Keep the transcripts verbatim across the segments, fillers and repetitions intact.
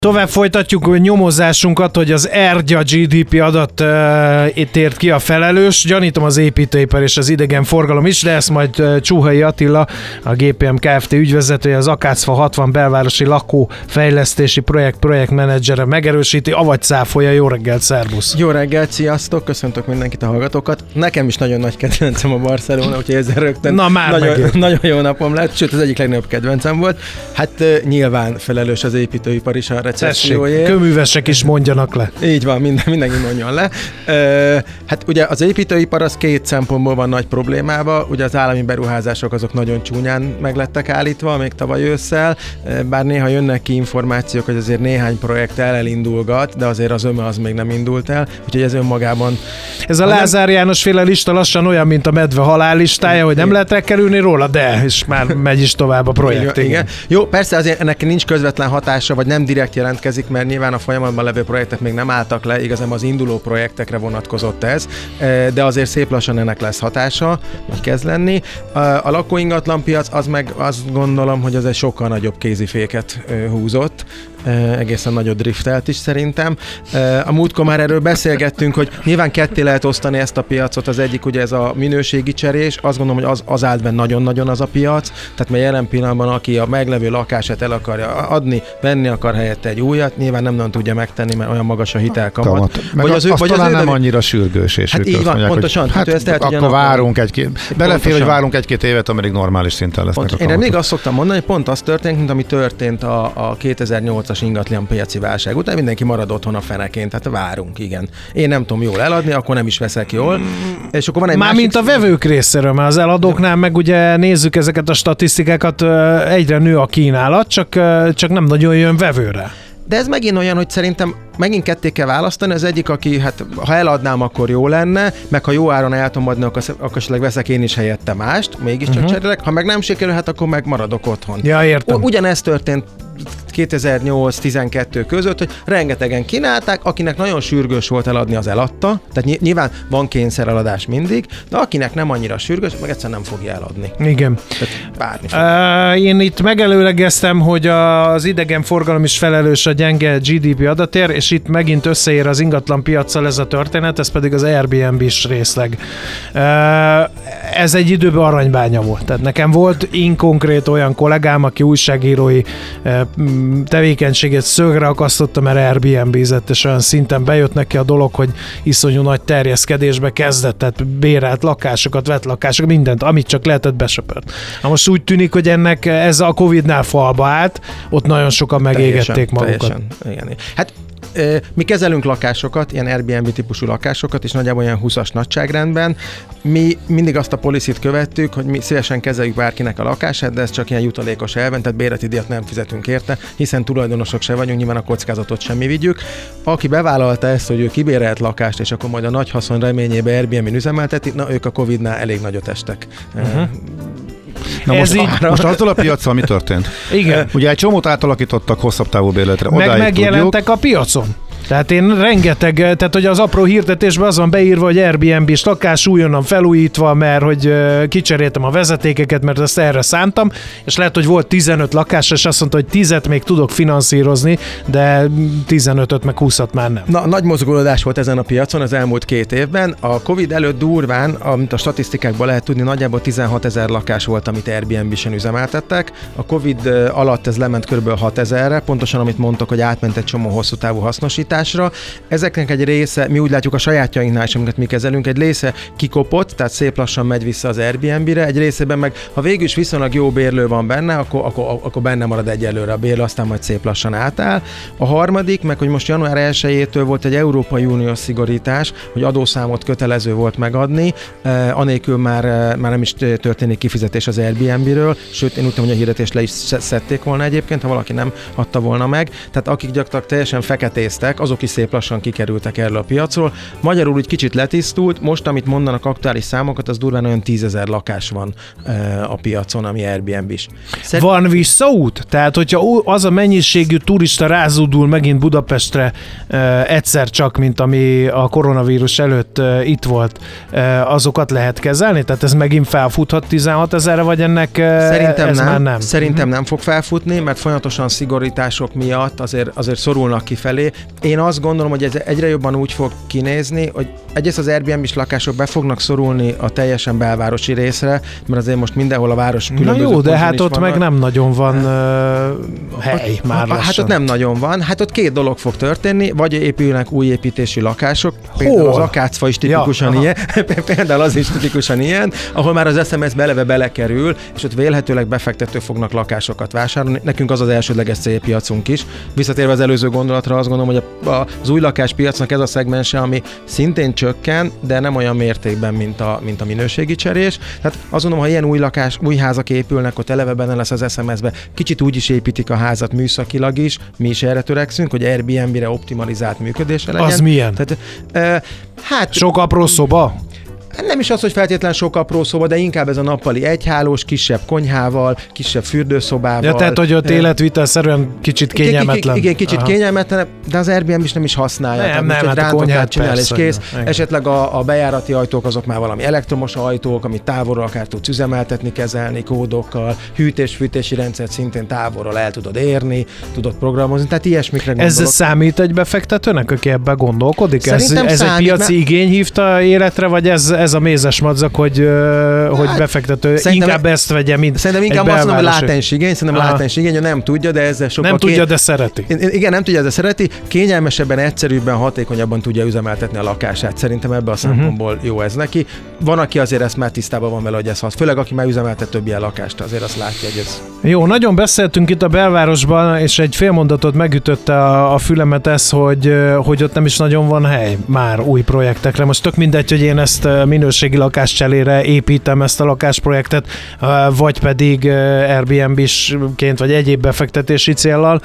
Tovább folytatjuk nyomozásunkat, hogy az Ergya gé dé pé adat uh, tért ki a felelős. Gyanítom az építőipar és az idegenforgalom is, de ezt majd uh, Csuhai Attila, a gé pé em Kft. Ügyvezetője, az Akácfa hatvan belvárosi lakófejlesztési projekt projektmenedzsere megerősíti, avagy cáfolja. Jó reggelt, szervusz! Jó reggelt, sziasztok! Köszöntök mindenkit, a hallgatókat. Nekem is nagyon nagy kedvencem a Barcelona, úgyhogy ezzel rögtön Na, már nagyon, nagyon jó napom lett, sőt az egyik legnagyobb kedvencem volt. Hát uh, nyilván felelős az építőipar is a recesszióért. Köművesek is mondjanak le. Így van, minden, mindenki mondjon le. Uh, hát ugye az építőipar az két szempontból van nagy problémába. Ugye az állami beruházások azok nagyon csúnyán meglettek állítva, még tavaly ősszel, bár néha jönnek ki információk, hogy azért néhány projekt elindulgat, de azért az öme az még nem indult el, úgyhogy ez önmagában... Ez a Lázár János féle lista lassan olyan, mint a medve halállistája, hogy nem lehet elkerülni róla, de és már megy is tovább a projekt. Igen, igen. Jó, persze azért ennek nincs közvetlen hatása, vagy nem direkt jelentkezik, mert nyilván a folyamatban levő projektek még nem álltak le, igazán az induló projektekre vonatkozott ez, de azért szép lassan ennek lesz hatása, vagy kezd lenni. A lakóingatlanpiac az meg azt gondolom, hogy az egy sokkal nagyobb kéziféket húzott, egészen nagyot driftelt is szerintem. A múltkor már erről beszélgettünk, hogy nyilván ketté lehet osztani ezt a piacot, az egyik ugye ez a minőségi cserés, azt gondolom, hogy az, az állt be nagyon-nagyon az a piac, tehát mert jelen pillanatban aki a meglevő lakását el akarja adni, venni akar helyette egy újat, nyilván nem nagyon tudja megtenni, mert olyan magas a hitelkamat. Kamat. Meg vagy az, az, az talán az nem ő, annyira sürgős. És hát így van, mondják, pontosan. Hogy, hát ezt el akkor várunk egy-két, belefér, hogy várunk egy-két évet, amíg normális szinten lesznek Pont, a kamatok. Én még azt szoktam mondani, hogy pont az történt, mint ami történt a, a kétezer-nyolcas ingatlan piaci válság után, mindenki marad otthon a feneként, tehát várunk, igen. Én nem tudom jól eladni, akkor nem is veszek jól. Mm. És akkor van egy Már másik... mint a vevők részéről, mert az eladóknál meg ugye nézzük ezeket a statisztikákat, egyre nő a kínálat, csak, csak nem nagyon jön vevőre. De ez megint olyan, hogy szerintem megint ketté kell választani, az egyik, aki hát ha eladnám, akkor jó lenne, meg ha jó áron el tudom adni, akkor, akkor esetleg veszek én is helyette mást, mégiscsak uh-huh. cserélek, ha meg nem sikerül, hát akkor meg maradok otthon. Ja, értem. Ugyanezt történt kétezer-nyolc-tizenkettő között, hogy rengetegen kínálták, akinek nagyon sürgős volt eladni, az eladta, tehát nyilván van kényszereladás mindig, de akinek nem annyira sürgős, meg egyszerűen nem fogja eladni. Igen. Uh, én itt megelőlegeztem, hogy az idegenforgalom is felelős a gyenge gé dé pé adatért, és itt megint összeér az ingatlan piaccal ez a történet, ez pedig az Airbnb-s részleg. Uh, ez egy időben aranybánya volt. Tehát nekem volt inkonkrét olyan kollégám, aki újságírói uh, tevékenységet szögre akasztotta, mert Airbnb-zett, és olyan szinten bejött neki a dolog, hogy iszonyú nagy terjeszkedésbe kezdett, tehát bérelt lakásokat, vett lakásokat, mindent, amit csak lehetett, besöpört. Na most úgy tűnik, hogy ennek ez a Covidnál falba állt, ott nagyon sokan megégették teljesen, magukat. Teljesen, igen. Hát mi kezelünk lakásokat, ilyen Airbnb típusú lakásokat, és nagyjából olyan húszas nagyságrendben. Mi mindig azt a policyt követtük, hogy mi szívesen kezeljük bárkinek a lakását, de ez csak ilyen jutalékos elven, tehát bérleti díjat nem fizetünk érte, hiszen tulajdonosok se vagyunk, nyilván a kockázatot sem mi vigyük. Aki bevállalta ezt, hogy ő kibérelt lakást, és akkor majd a nagy haszon reményébe Airbnb-n üzemelteti, na ők a Covidnál elég nagyot estek. Uh-huh. Na most, így... most attól a piacon mi történt? Igen. Ugye egy csomót átalakítottak hosszabb távú bérletre. Meg megjelentek tudjuk. A piacon. Tehát én rengeteg, tehát hogy az apró hirdetésben az van beírva, hogy Airbnb-s lakás újonnan felújítva, mert hogy kicseréltem a vezetékeket, mert ezt erre szántam, és lehet, hogy volt tizenöt lakás, és azt mondta, hogy tízet még tudok finanszírozni, de tizenötöt meg húszat már nem. Na, nagy mozgolódás volt ezen a piacon az elmúlt két évben. A Covid előtt durván, amit a statisztikákból lehet tudni, nagyjából tizenhatezer lakás volt, amit Airbnb-sen üzemeltettek. A Covid alatt ez lement kb. hatezerre, pontosan amit mondtok, hogy átment egy csomó hosszú távú hasznosítás. Ezeknek egy része, mi úgy látjuk a sajátjainknál is, amiket mi kezelünk, egy része kikopott, tehát szép lassan megy vissza az Airbnb-re, egy részében meg, ha végül is viszonylag jó bérlő van benne, akkor, akkor, akkor benne marad egyelőre a bérlő, aztán majd szép lassan átáll. A harmadik, meg hogy most január elsejétől volt egy Európai Uniós szigorítás, hogy adószámot kötelező volt megadni, eh, anélkül már, eh, már nem is történik kifizetés az Airbnb-ről, sőt, én úgy tudom, hogy a hirdetést le is szedték volna egyébként, ha valaki nem adta volna meg. Tehát akik gyakorlatilag teljesen feketéztek, azok is szép lassan kikerültek erről a piacról. Magyarul úgy kicsit letisztult, most amit mondanak aktuális számokat, az durván olyan tízezer lakás van a piacon, ami Airbnb-s. Szerint... Van visszaút? Tehát, hogyha az a mennyiségű turista rázódul megint Budapestre egyszer csak, mint ami a koronavírus előtt itt volt, azokat lehet kezelni? Tehát ez megint felfuthat tizenhat ezerre, vagy ennek Szerintem ez nem. már nem? Szerintem uh-huh. nem fog felfutni, mert folyamatosan szigorítások miatt azért, azért szorulnak kifelé. Én azt gondolom, hogy ez egyre jobban úgy fog kinézni, hogy egyrészt az Airbnb-s lakások be fognak szorulni a teljesen belvárosi részre, mert azért most mindenhol a város különböző. Na jó, de hát ott vannak. meg nem nagyon van uh, hely ott, már lassan. Hát ott nem nagyon van. Hát ott két dolog fog történni, vagy épülnek új építési lakások, például az Akácfa is tipikusan ja, ilyen, például az is tipikusan ilyen, ahol már az es em es beleve belekerül, és ott vélhetőleg befektetők fognak lakásokat vásárolni. Nekünk az az elsődleges célpiacunk is. Visszatérve az előző gondolatra, azt gondolom, hogy a, az új lakáspiacnak ez a szegmense, ami szintén csökken, de nem olyan mértékben, mint a, mint a minőségi cserés. Tehát azt gondolom, ha ilyen új lakás, új házak épülnek, ott eleve benne lesz az es em es-be. Kicsit úgy is építik a házat műszakilag is, mi is erre törekszünk, hogy Airbnb-re optimalizált működése legyen. Az milyen? Tehát, uh, hát, sok apró szoba? Nem is az, hogy feltétlen sok apró szoba, de inkább ez a nappali egyhálós, kisebb konyhával, kisebb fürdőszobával. Ja, tehát, hogy ott életvitelszerűen kicsit kényelmetlen. Igen, kicsit Aha. kényelmetlen, de az Airbnb is nem is használja. Nem, tehát nem, egy hát a konyhát csinál, és kész. Igen. Esetleg a, a bejárati ajtók azok már valami elektromos ajtók, amit távolról akár tudsz üzemeltetni, kezelni kódokkal, hűtés-fűtési rendszert szintén távolról el tudod érni, tudod programozni, tehát ilyesmikre gondolok. Ez számít egy befektetőnek, aki ebben gondolkodik? Szerintem ez, ez számít, egy piaci mert... igény hívta életre, vagy ez, ez a mézes madzag, hogy, hát, hogy befektető inkább ezt vegye, mint szerintem inkább azt mondom, hogy látens igény, szerintem Aha. látens igény, nem tudja, de ezzel sokkal... Nem tudja, kény... de szereti. Igen, nem tudja, de szereti. Kényelmesebben, egyszerűbben, hatékonyabban tudja üzemeltetni a lakását. Szerintem ebből a szempontból uh-huh. jó ez neki. Van, aki azért ezt már tisztában van vele, hogy ez hasz. Főleg, aki már üzemeltet több ilyen lakást, azért azt látja, hogy ez... Jó, nagyon beszéltünk itt a belvárosban, és egy fél mondatot megütötte a, a fülemet ez, hogy, hogy ott nem is nagyon van hely már új projektekre. Most tök mindegy, hogy én ezt minőségi lakáscselére építem ezt a lakásprojektet, vagy pedig Airbnb-sként, vagy egyéb befektetési céllal,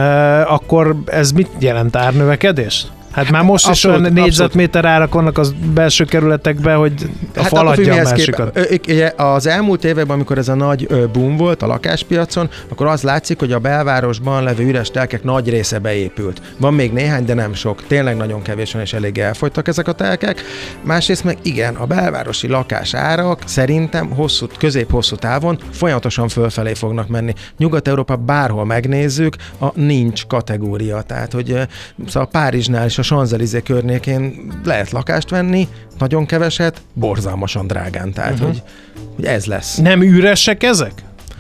akkor ez mit jelent, árnövekedést? Hát már most abszolút, is olyan négyzetméter árak vannak az belső kerületekben, hogy a hát fal adja a másikat. Az elmúlt években, amikor ez a nagy boom volt a lakáspiacon, akkor az látszik, hogy a belvárosban levő üres telkek nagy része beépült. Van még néhány, de nem sok. Tényleg nagyon kevés van, és elég elfogytak ezek a telkek. Másrészt meg igen, a belvárosi lakásárak szerintem hosszú, közép-hosszú távon folyamatosan fölfelé fognak menni. Nyugat-Európa bárhol megnézzük, a nincs kategória. Tehát, hogy szóval Párizsnál és a Champs-Élysées környékén lehet lakást venni, nagyon keveset, borzalmasan drágán. Tehát, uh-huh. hogy, hogy ez lesz. Nem üresek ezek?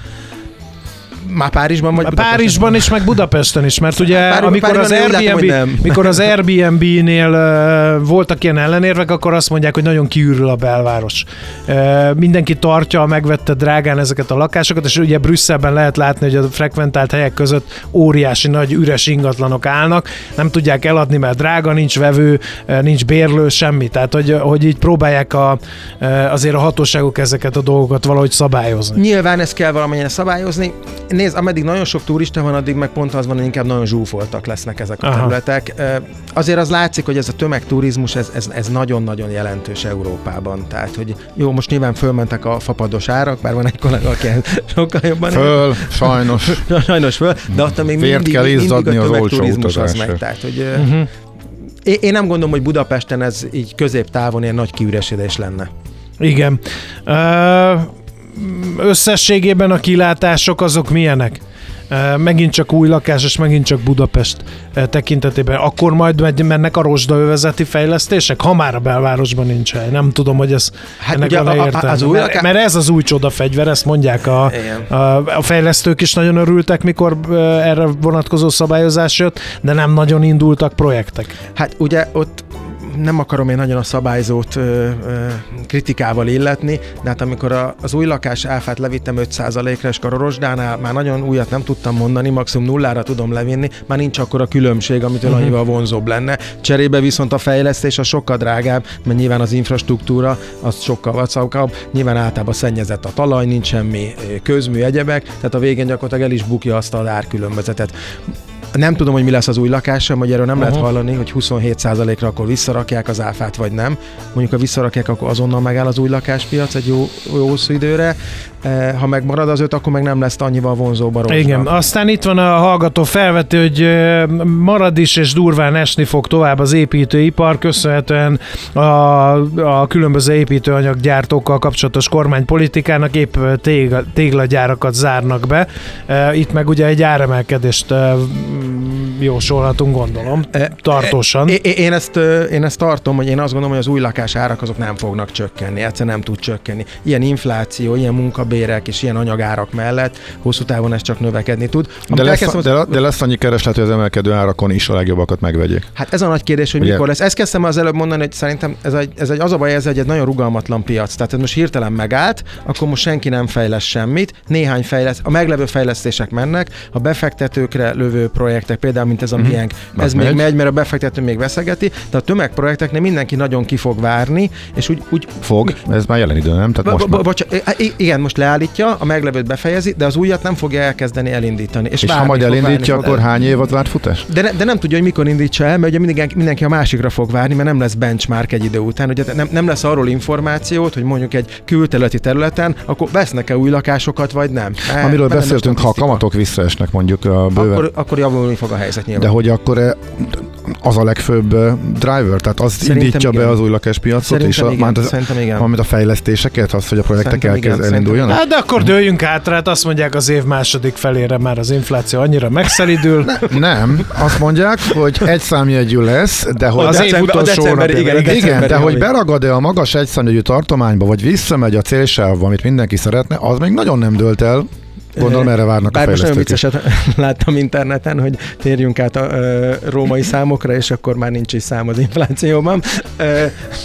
Már Párizsban vagy Budapesten? Párizsban is, meg Budapesten is, mert ugye Párizsban, amikor, az Airbnb, látom, mikor az Airbnb-nél uh, voltak ilyen ellenérvek, akkor azt mondják, hogy nagyon kiürül a belváros. Uh, mindenki tartja, megvette drágán ezeket a lakásokat, és ugye Brüsszelben lehet látni, hogy a frekventált helyek között óriási nagy üres ingatlanok állnak, nem tudják eladni, mert drága, nincs vevő, nincs bérlő, semmi. Tehát, hogy, hogy így próbálják a, azért a hatóságok ezeket a dolgokat valahogy szabályozni. Nyilván ezt kell valamennyire szabályozni. Nézd, ameddig nagyon sok turista van, addig meg pont az van, hogy inkább nagyon zsúfoltak lesznek ezek a Aha. területek. Azért az látszik, hogy ez a tömegturizmus, ez, ez, ez nagyon-nagyon jelentős Európában. Tehát, hogy jó, most nyilván fölmentek a fapados árak, bár van egy kollega, aki sokkal jobban... Föl, sajnos. sajnos föl, de ott még mindig, kell mindig a tömegturizmus az megy. Tehát, hogy uh-huh. én nem gondolom, hogy Budapesten ez így középtávon ilyen nagy kiüresedés lenne. Igen. Uh... Összességében a kilátások azok milyenek? Megint csak új lakás, és megint csak Budapest tekintetében. Akkor majd mennek a rozsdaövezeti fejlesztések, ha már a belvárosban nincs hely. Nem tudom, hogy ez hát ennek van értelme. Az új lakás... Mert ez az új csodafegyver, ezt mondják a, a, a fejlesztők is nagyon örültek, mikor erre vonatkozó szabályozás jött, de nem nagyon indultak projektek. Hát ugye ott nem akarom én nagyon a szabályzót ö, ö, kritikával illetni, de hát amikor a, az új lakás áfát levittem öt százalékra, és akkor a rozsdánál már nagyon újat nem tudtam mondani, maximum nullára tudom levinni, már nincs akkor a különbség, amitől uh-huh. annyival vonzóbb lenne. Cserébe viszont a fejlesztés az sokkal drágább, mert nyilván az infrastruktúra az sokkal vacakabb, nyilván általában szennyezett a talaj, nincs semmi közmű, egyebek, tehát a végén gyakorlatilag el is bukja azt az árkülönbözetet. Nem tudom, hogy mi lesz az új lakással, hogy erről nem uh-huh. lehet hallani, hogy huszonhét százalékra akkor visszarakják az áfát, vagy nem. Mondjuk, ha visszarakják, akkor azonnal megáll az új lakáspiac egy jó, jó hosszú időre. Ha megmarad az öt, akkor meg nem lesz annyival vonzóbb a rozsnak. Igen, aztán itt van a hallgató felvető, hogy marad is, és durván esni fog tovább az építőipar, köszönhetően a, a különböző építőanyaggyártókkal kapcsolatos kormánypolitikának épp tégla, téglagyárakat zárnak be. Itt meg ugye egy áremelkedést jósolhatunk, gondolom, tartósan. Én, én, ezt, én ezt tartom, hogy én azt gondolom, hogy az új lakás árak azok nem fognak csökkenni, egyszerűen nem tud csökkenni. Ilyen infláció, ilyen munkabérek és ilyen anyagárak mellett hosszú távon ez csak növekedni tud. De lesz, az... de, de lesz annyi kereslet, hogy az emelkedő árakon is a legjobbakat megvegyék. Hát ez a nagy kérdés, hogy ugye? Mikor lesz. Ezt kezdtem az előbb mondani, hogy szerintem ez egy, ez egy az a baj, ez egy, egy nagyon rugalmatlan piac. Tehát ez most hirtelen megállt, akkor most senki nem fejlesz semmit, néhány fejlesz, a meglevő fejlesztések mennek, a befektetőkre lövő projektek, például mint ez a mm-hmm. miénk, ez megy. még megy, mert a befektető még veszegeti, de a tömegprojekteknél mindenki nagyon ki fog várni, és úgy... úgy fog, ez már jelen idő, nem? Tehát most bo- bo- igen, most leállítja, a meglevőt befejezi, de az újat nem fogja elkezdeni elindítani. És, és ha majd elindítja, várni, akkor hány év vár futás? De, ne, de nem tudja, hogy mikor indítsa el, mert ugye mindenki, mindenki a másikra fog várni, mert nem lesz benchmark egy idő után. Ugye nem, nem lesz arról információt, hogy mondjuk egy külterületi területen, akkor vesznek-e új lakásokat, vagy nem. E, Amiről beszéltünk, ha a kamatok visszaesnek mondjuk a bőven. Akkor, akkor javulni fog a helyzet nyilván. De hogy akkor az a legfőbb driver, tehát az szerintem indítja igen. be az új lakáspiacot, és a, igen, az, valamint a fejlesztéseket, az, hogy a projektek elkezd elinduljanak? Hát de akkor dőljünk hátra, hát azt mondják, az év második felére már az infláció annyira megszelidül. Ne, nem, azt mondják, hogy egy számjegyű lesz, de hogy az év utolsó december, igen, igen, igen, de hogy beragad-e a magas egy számjegyű tartományba, vagy visszamegy a célsávba, amit mindenki szeretne, az még nagyon nem dőlt el. Gondolom, erre várnak Bár a fejlesztők. Bár most nagyon vicceset láttam interneten, hogy térjünk át a ö, római számokra, és akkor már nincs is szám az inflációban. Ö,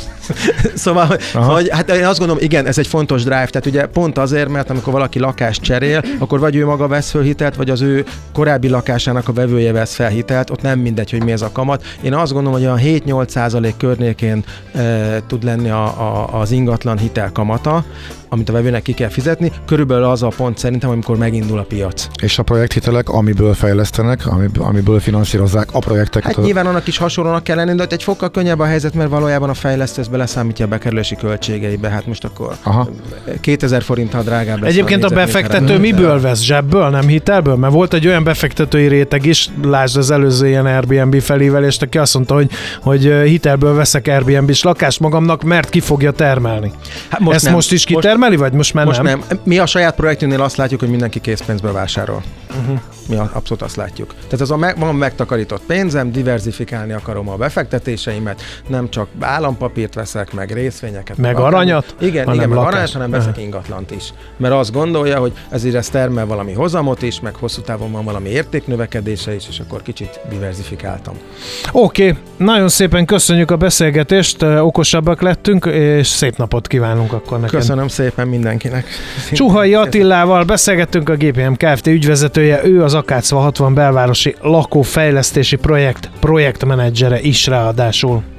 Szóval, hogy, hogy, hát én azt gondolom, igen, ez egy fontos drive, tehát ugye pont azért, mert amikor valaki lakást cserél, akkor vagy ő maga vesz föl hitelt, vagy az ő korábbi lakásának a vevője vesz fel hitelt, ott nem mindegy, hogy mi ez a kamat. Én azt gondolom, hogy a hét-nyolc százalék környékén e, tud lenni a, a, az ingatlan hitel kamata, amit a vevőnek ki kell fizetni, körülbelül az a pont szerintem, amikor megindul a piac. És a projekthitelek, amiből fejlesztenek, amiből finanszírozzák a projekteket? Hát az... nyilván annak is hasonlónak kell lenni, de egy fokkal könnyebb a helyzet, mert valójában a fejlesztő beleszámítja a bekerülési költségeibe, hát most akkor Aha. kétezer forinttal drágább lesz. Egyébként a, a befektető miből vesz? Zsebből, nem hitelből? Mert volt egy olyan befektetői réteg is, lásd az előző ilyen Airbnb felívelést, aki azt mondta, hogy, hogy hitelből veszek Airbnb-s lakást magamnak, mert ki fogja termelni. Hát most Ezt nem. most is kitermeli, vagy most már most nem? nem? Mi a saját projektünknél azt látjuk, hogy mindenki készpénzből vásárol. Uh-huh. Mi abszolút azt látjuk. Tehát az a meg, van megtakarított pénzem, diversifikálni akarom a befektetéseimet, nem csak állampapírt veszek, meg részvényeket. Meg akár, aranyat? Igen, igen, meg aranyat, hanem veszek uh-huh. ingatlant is. Mert azt gondolja, hogy ezért ez termel valami hozamot is, meg hosszú távon van valami értéknövekedése is, és akkor kicsit diversifikáltam. Oké, okay. Nagyon szépen köszönjük a beszélgetést, okosabbak lettünk, és szép napot kívánunk akkor neked. Köszönöm szépen mindenkinek. Csuhai Attilával beszélgettünk, a gé pé em Kft. Ügyvezetője, ő az Akácva hatvan belvárosi lakófejlesztési projekt projektmenedzsere is ráadásul.